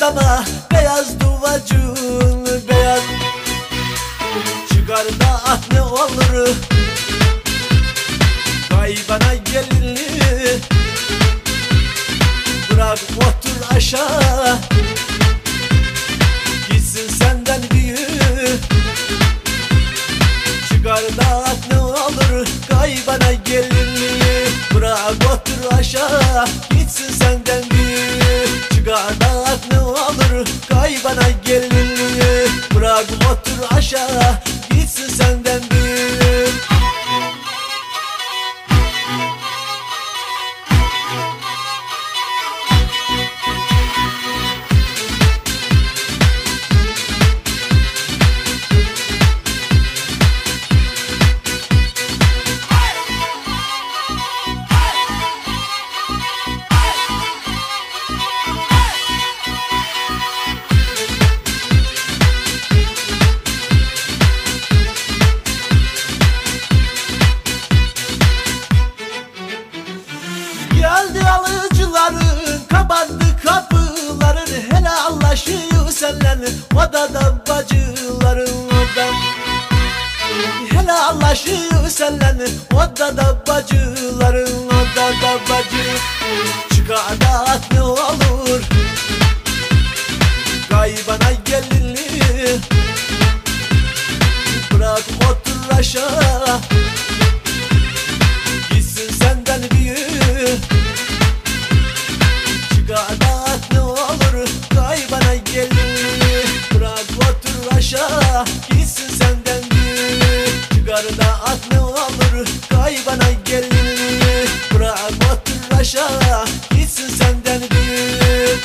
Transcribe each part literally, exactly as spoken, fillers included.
dama beyaz duvacın beyaz. Çıkar da at ne olur kaybana gelinli. Bırak otur aşağı gitsin senden büyük. Çıkar da at ne olur kaybana gelinli. Bırak otur aşağı gitsin senden büyük. Çıkar da at ne olur kaybana gelinli. Bırak otur aşağı gitsin senden büyük. Geldi alıcıların, kapandı kapıların. Helallaşıyor seninle odada bacıların oda. Helallaşıyor seninle odada bacıların odada bacı. Çıkar da at ne olur kaybana gelinli. Bırak otur aşağı gitsin senden büyük. Çıkar da at ne olur kaybana gelinli. Bırak otur aşağı gitsin senden büyük. Çıkar da at ne olur kaybana gelinli. Bırak otur aşağı gitsin senden büyük.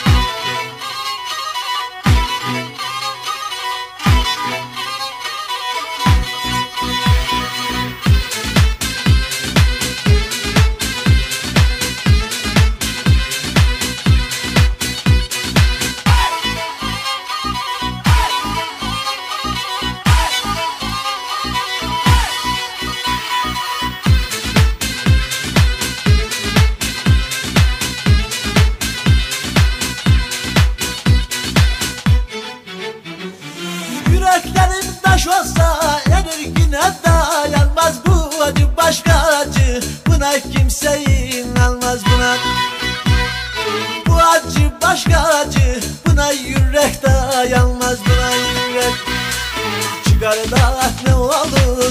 Yüreklerim taş olsa enerjine dayanmaz. Bu acı başka acı, buna kimse inanmaz buna. Bu acı başka acı, buna yürek dayanmaz buna yürek. Çıkar da at ne olur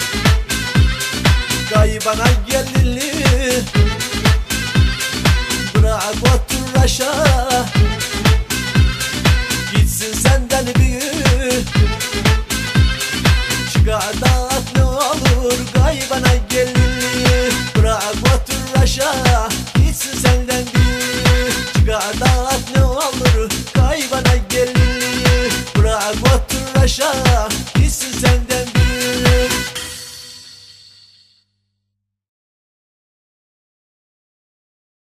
kaybana gelinli. Bırak otur aşağı gitsin senden büyük. Çıkar da at ne olur kaybana gelinli. Bırak otur aşağı gitsin senden büyük. Çıkar da at ne olur kaybana gelinli. Bırak otur aşağı gitsin senden